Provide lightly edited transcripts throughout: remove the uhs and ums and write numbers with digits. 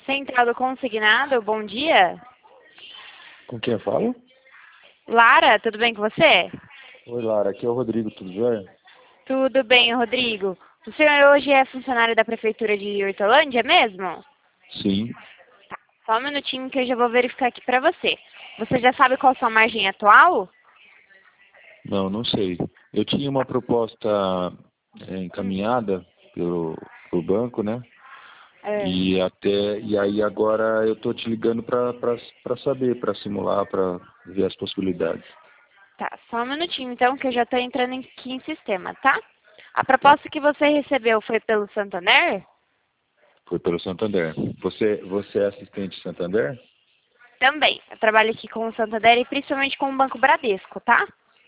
Central do Consignado, bom dia. Com quem eu falo? Lara, tudo bem com você? Oi, Lara, aqui é o Rodrigo, tudo jóia? Tudo bem, Rodrigo. O senhor hoje é funcionário da Prefeitura de Hortolândia, é mesmo? Sim. Só um minutinho que eu já vou verificar aqui para você. Você já sabe qual a sua margem atual? Não, não sei. Eu tinha uma proposta encaminhada pelo banco, né? É, E aí agora eu tô te ligando para saber, para simular, para ver as possibilidades. tá, só um minutinho então que eu já estou entrando aqui em sistema, tá? A Tá. proposta que você recebeu foi pelo Santander? Foi pelo Santander. Você é assistente Santander? Também. Eu trabalho aqui com o Santander e principalmente com o Banco Bradesco, tá?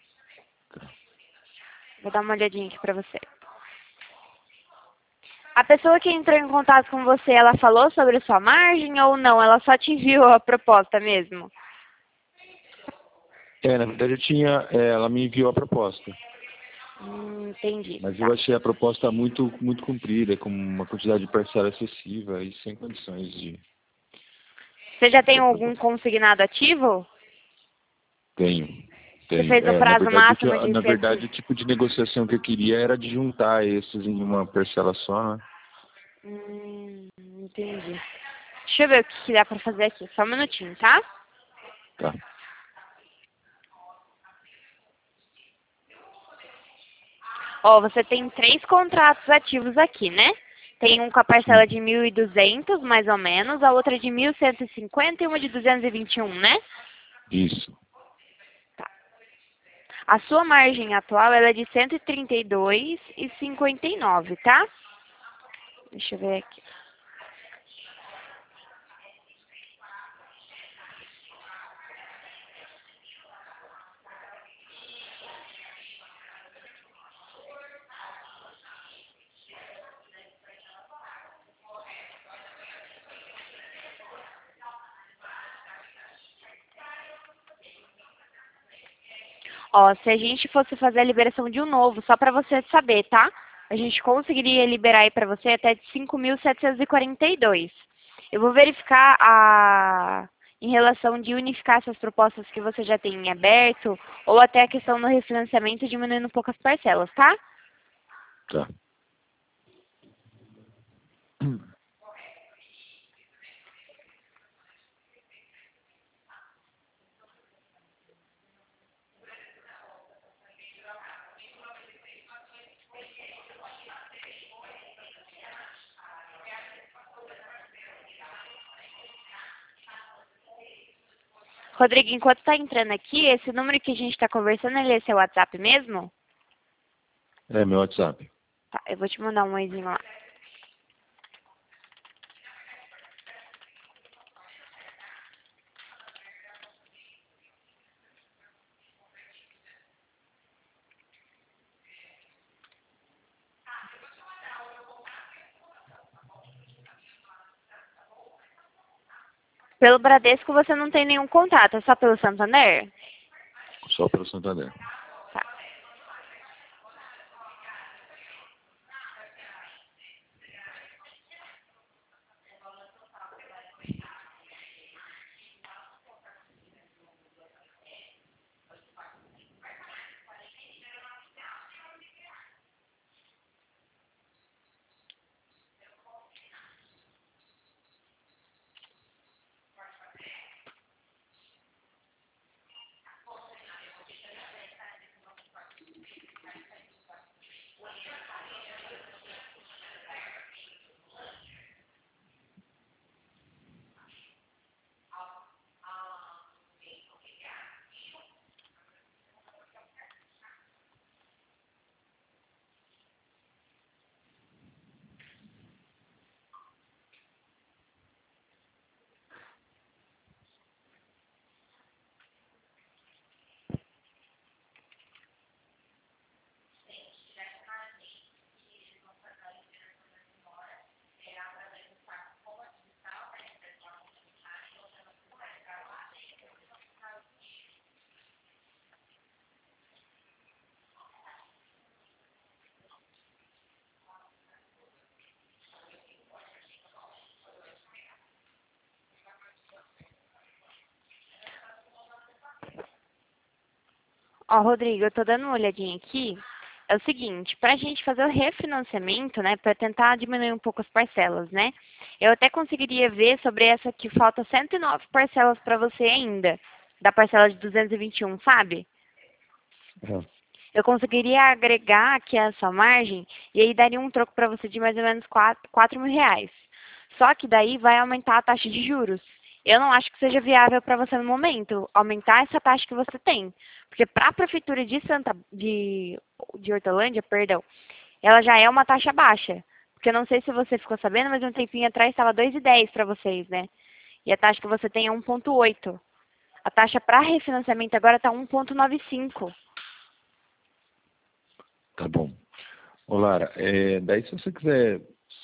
Vou dar uma olhadinha aqui para você. A pessoa que entrou em contato com você, ela falou sobre sua margem ou não? Ela só te enviou a proposta mesmo? Na verdade eu tinha, ela me enviou a proposta, Entendi. mas eu Tá. achei a proposta muito comprida, com uma quantidade de parcela excessiva e sem condições Você já tem de algum aprovar. consignado ativo? Tenho, Você tenho. fez o prazo máximo de Na cento... verdade, o tipo de negociação que eu queria era de juntar esses em uma parcela só, né? Entendi. Deixa eu ver o que dá pra fazer aqui. Só um minutinho, tá? Tá. Ó, você tem 3 contratos ativos aqui, né? Tem um com a parcela Sim, de 1.200, mais ou menos, a outra de 1.150 e uma de 221, né? isso. Tá. A sua margem atual ela é de 132,59, tá? Deixa eu ver aqui. Ó, se a gente fosse fazer a liberação de um novo, só para você saber, tá? A gente conseguiria liberar aí para você até de 5.742. Eu vou verificar em relação de unificar essas propostas que você já tem em aberto, ou até a questão do refinanciamento diminuindo um pouco as parcelas, tá? Tá. Rodrigo, enquanto tá entrando aqui, esse número que a gente está conversando, ele é seu WhatsApp mesmo? É meu WhatsApp. Tá, eu vou te mandar um oizinho lá. Pelo Bradesco você não tem nenhum contato, é só pelo Santander? Só pelo Santander. Tá. Ó, Rodrigo, eu tô dando uma olhadinha aqui. É o seguinte, pra gente fazer o refinanciamento, né, pra tentar diminuir um pouco as parcelas, né, eu até conseguiria ver sobre essa que falta 109 parcelas pra você ainda, da parcela de 221, sabe? É. Eu conseguiria agregar aqui a sua margem e aí daria um troco para você de mais ou menos 4 mil reais. Só que daí vai aumentar a taxa de juros. Eu não acho que seja viável para você no momento aumentar essa taxa que você tem. Porque para a prefeitura de Hortolândia, perdão, ela já é uma taxa baixa. Porque eu não sei se você ficou sabendo, mas um tempinho atrás estava 2,10 para vocês, né? E a taxa que você tem é 1,8. A taxa para refinanciamento agora está 1,95. Tá bom. Ô, Lara, daí se você quiser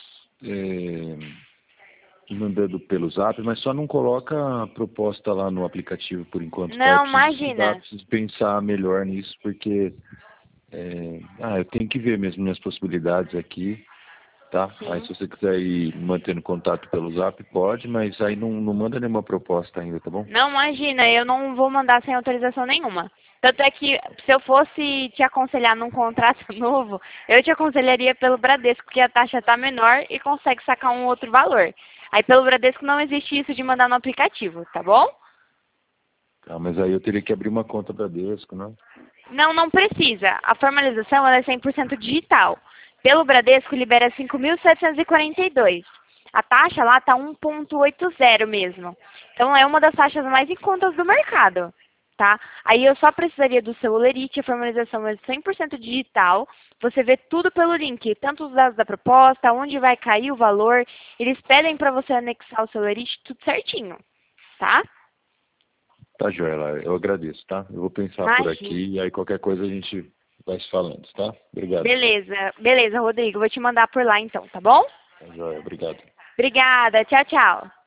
ir mandando pelo Zap, mas só não coloca a proposta lá no aplicativo por enquanto, tá? Eu Não, preciso estudar, imagina. preciso pensar melhor nisso, porque eu tenho que ver mesmo minhas possibilidades aqui, tá? Aí Sim. se você quiser ir mantendo contato pelo Zap, pode, mas aí não manda nenhuma proposta ainda, tá bom? Não, imagina, eu não vou mandar sem autorização nenhuma. Tanto é que se eu fosse te aconselhar num contrato novo, eu te aconselharia pelo Bradesco, porque a taxa está menor e consegue sacar um outro valor. Aí pelo Bradesco não existe isso de mandar no aplicativo, tá bom? Tá, mas aí eu teria que abrir uma conta Bradesco, né? Não, não precisa. A formalização ela é 100% digital. Pelo Bradesco libera 5.742. A taxa lá está 1,80 mesmo. Então é uma das taxas mais em contas do mercado, tá? Aí eu só precisaria do seu Olerite, a formalização é 100% digital. Você vê tudo pelo link, tanto os dados da proposta, onde vai cair o valor. Eles pedem para você anexar o seu Olerite, tudo certinho, tá? Tá, joia, Lara, eu agradeço, tá? Eu vou pensar por Imagina. aqui e aí qualquer coisa a gente vai se falando, tá? Obrigado. Beleza, beleza, Rodrigo. Vou te mandar por lá então, tá bom? Tá, joia, obrigado. Obrigada. Tchau, tchau.